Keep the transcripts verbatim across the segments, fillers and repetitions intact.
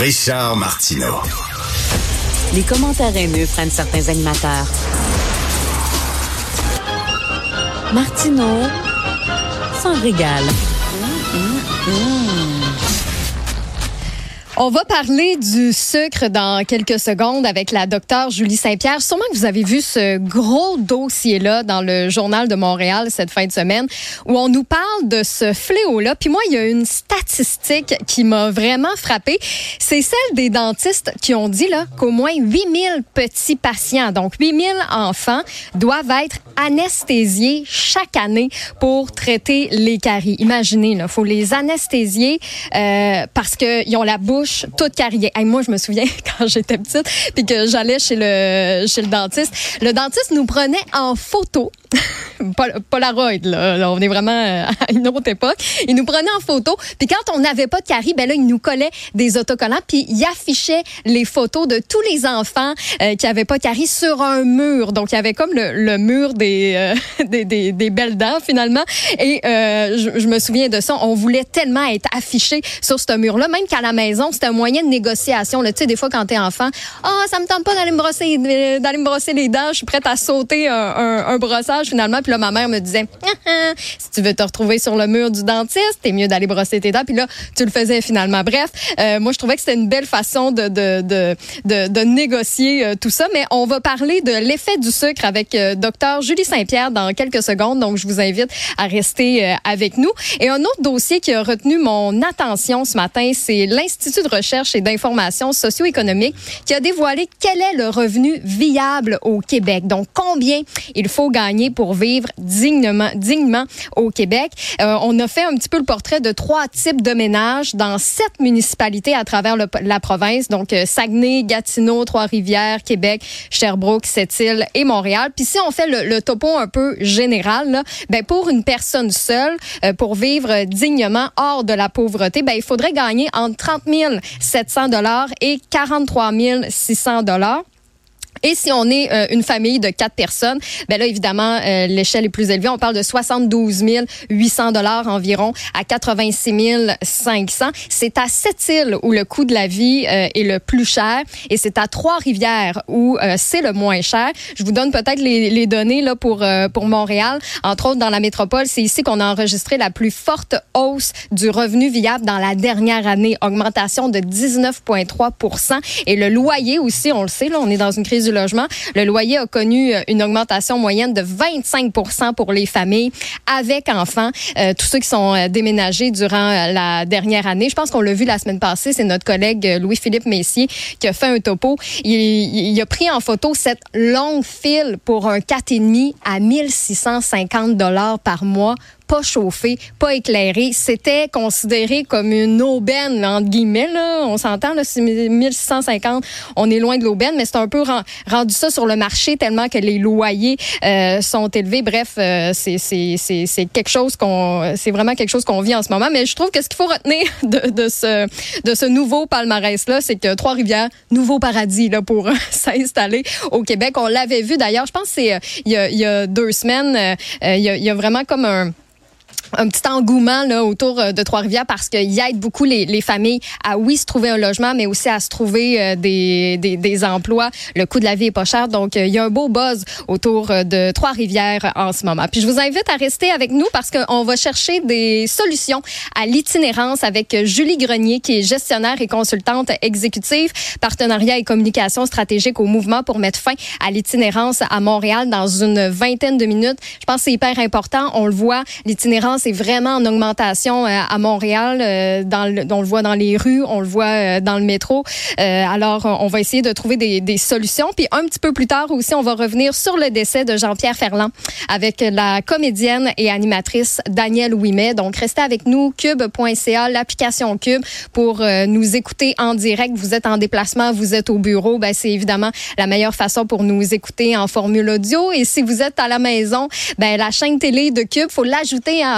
Richard Martineau. Les commentaires haineux prennent certains animateurs. Martineau s'en régale. Mmh, mmh, mmh. On va parler du sucre dans quelques secondes avec la docteure Julie Saint-Pierre. Sûrement que vous avez vu ce gros dossier-là dans le Journal de Montréal cette fin de semaine où on nous parle de ce fléau-là. Puis moi, il y a une statistique qui m'a vraiment frappée. C'est celle des dentistes qui ont dit là qu'au moins huit mille petits patients, donc huit mille enfants, doivent être anesthésiés chaque année pour traiter les caries. Imaginez, il faut les anesthésier euh, parce qu'ils ont la bouche toute cariée. Hey, moi, je me souviens quand j'étais petite puis que j'allais chez le chez le dentiste. Le dentiste nous prenait en photo. Polaroid, là. là. On est vraiment à une autre époque. Il nous prenait en photo. Puis quand on n'avait pas de caries, ben là, il nous collait des autocollants. Puis il affichait les photos de tous les enfants euh, qui n'avaient pas de caries sur un mur. Donc, il y avait comme le, le mur des, euh, des, des, des belles dents, finalement. Et euh, je, je me souviens de ça. On voulait tellement être affiché sur ce mur-là. Même qu'à la maison, c'était un moyen de négociation. Tu sais, des fois, quand t'es enfant, « Ah, oh, ça me tente pas d'aller me brosser, d'aller me brosser les dents. Je suis prête à sauter un, un, un brossage, finalement. » Puis là, ma mère me disait, ah, ah, si tu veux te retrouver sur le mur du dentiste, t'es mieux d'aller brosser tes dents. Puis là, tu le faisais finalement. Bref, euh, moi, je trouvais que c'était une belle façon de, de, de, de, de négocier euh, tout ça. Mais on va parler de l'effet du sucre avec euh, docteur Julie Saint-Pierre dans quelques secondes. Donc, je vous invite à rester euh, avec nous. Et un autre dossier qui a retenu mon attention ce matin, c'est l'Institut de recherche et d'information socio-économique qui a dévoilé quel est le revenu viable au Québec. Donc, combien il faut gagner pour vivre dignement, dignement au Québec. Euh, on a fait un petit peu le portrait de trois types de ménages dans sept municipalités à travers le, la province. Donc, euh, Saguenay, Gatineau, Trois-Rivières, Québec, Sherbrooke, Sept-Îles et Montréal. Puis si on fait le, le topo un peu général, là, ben pour une personne seule, euh, pour vivre dignement hors de la pauvreté, ben il faudrait gagner entre trente mille sept cents dollars et quarante-trois mille six cents dollars. Et si on est euh, une famille de quatre personnes, ben là, évidemment, euh, l'échelle est plus élevée. On parle de soixante-douze mille huit cents dollars environ à quatre-vingt-six mille cinq cents. C'est à Sept-Îles où le coût de la vie euh, est le plus cher et c'est à Trois-Rivières où euh, c'est le moins cher. Je vous donne peut-être les, les données là pour euh, pour Montréal. Entre autres, dans la métropole, c'est ici qu'on a enregistré la plus forte hausse du revenu viable dans la dernière année. Augmentation de dix-neuf virgule trois pour cent. Et le loyer aussi, on le sait, là, on est dans une crise du logement. Le loyer a connu une augmentation moyenne de vingt-cinq pour cent pour les familles avec enfants. Euh, tous ceux qui sont euh, déménagés durant euh, la dernière année. Je pense qu'on l'a vu la semaine passée. C'est notre collègue euh, Louis-Philippe Messier qui a fait un topo. Il, il, il a pris en photo cette longue file pour un quatre virgule cinq à mille six cent cinquante dollars par mois. Pas chauffé, pas éclairé. C'était considéré comme une aubaine, là, entre guillemets. Là. On s'entend, là, c'est mille six cent cinquante. On est loin de l'aubaine, mais c'est un peu rendu ça sur le marché tellement que les loyers euh, sont élevés. Bref, euh, c'est, c'est, c'est, c'est quelque chose qu'on, c'est vraiment quelque chose qu'on vit en ce moment. Mais je trouve que ce qu'il faut retenir de, de ce, de ce nouveau palmarès-là, c'est que Trois-Rivières, nouveau paradis là pour s'installer au Québec. On l'avait vu d'ailleurs. Je pense que c'est euh, il y a, il y a deux semaines. Euh, il y a, il y a vraiment comme un un petit engouement là autour de Trois-Rivières parce qu'il aide beaucoup les, les familles à, oui, se trouver un logement, mais aussi à se trouver euh, des, des, des emplois. Le coût de la vie est pas cher, donc euh, il y a un beau buzz autour de Trois-Rivières en ce moment. Puis je vous invite à rester avec nous parce qu'on va chercher des solutions à l'itinérance avec Julie Grenier, qui est gestionnaire et consultante exécutive, partenariat et communication stratégique au mouvement pour mettre fin à l'itinérance à Montréal dans une vingtaine de minutes. Je pense que c'est hyper important. On le voit, l'itinérance est vraiment en augmentation euh, à Montréal. Euh, dans le, on le voit dans les rues, on le voit euh, dans le métro. Euh, alors, on va essayer de trouver des, des solutions. Puis un petit peu plus tard aussi, on va revenir sur le décès de Jean-Pierre Ferland avec la comédienne et animatrice Danielle Ouimet. Donc, restez avec nous, cube point c a, l'application Cube, pour euh, nous écouter en direct. Vous êtes en déplacement, vous êtes au bureau. Ben, c'est évidemment la meilleure façon pour nous écouter en formule audio. Et si vous êtes à la maison, ben, la chaîne télé de Cube, faut l'ajouter à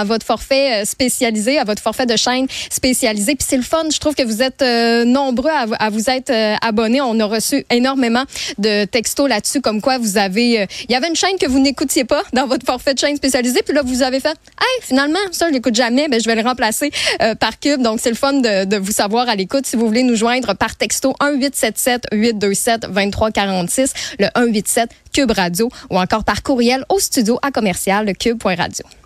à votre forfait spécialisé, à votre forfait de chaîne spécialisé. Puis c'est le fun. Je trouve que vous êtes euh, nombreux à, à vous être euh, abonnés. On a reçu énormément de textos là-dessus, comme quoi vous avez... Euh, il y avait une chaîne que vous n'écoutiez pas dans votre forfait de chaîne spécialisé, puis là, vous avez fait « Hey, finalement, ça, je l'écoute jamais, ben, je vais le remplacer euh, par Cube. » Donc, c'est le fun de, de vous savoir à l'écoute. Si vous voulez nous joindre par texto un huit sept sept huit deux sept deux trois quatre six, le un huit sept Cube Radio, ou encore par courriel au studio à commercial cube point radio.